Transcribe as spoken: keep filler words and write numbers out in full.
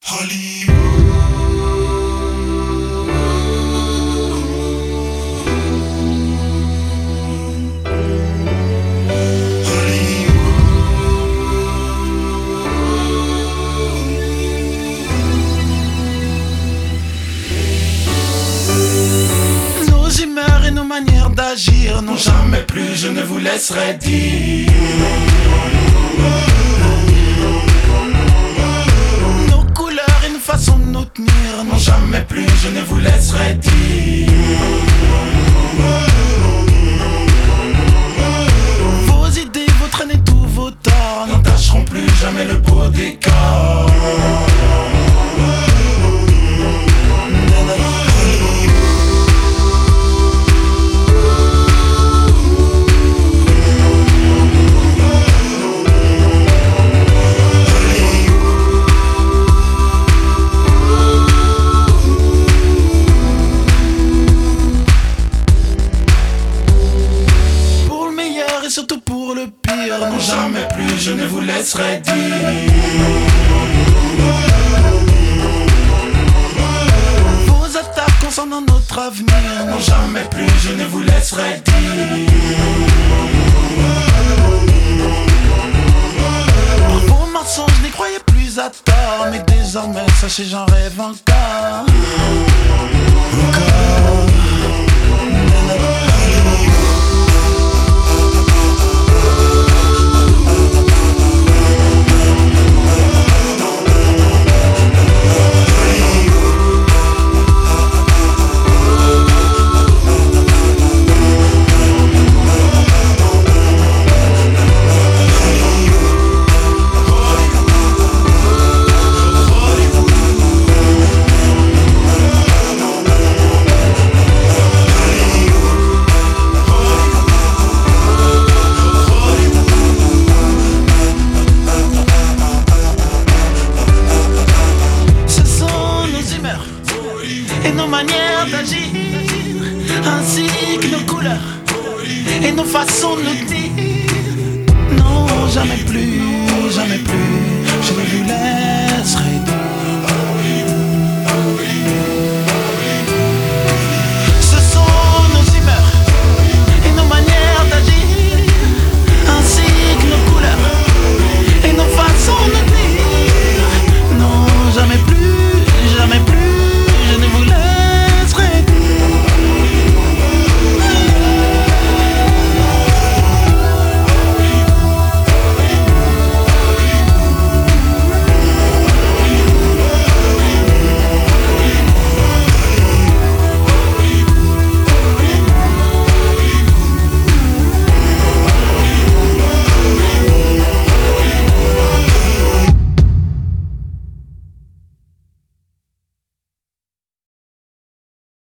Nos humeurs et nos manières d'agir, non jamais plus je ne vous laisserai dire. Nos couleurs et nos façons de nous tenir, non jamais plus je ne vous laisserai dire. Vos idées, vos traînes et tous vos torts n'entacheront plus jamais le beau décor. Surtout pour le pire, non jamais plus je ne vous laisserai dire. Vos attaques concernant notre avenir, non jamais plus je ne vous laisserai dire. Vos mensonges, n'y croyez plus à tort, mais désormais sachez j'en rêve encore. Encore. Et nos manières d'agir, ainsi que nos couleurs et nos façons de nous dire. Non, jamais plus, jamais plus, je ne vous laisserai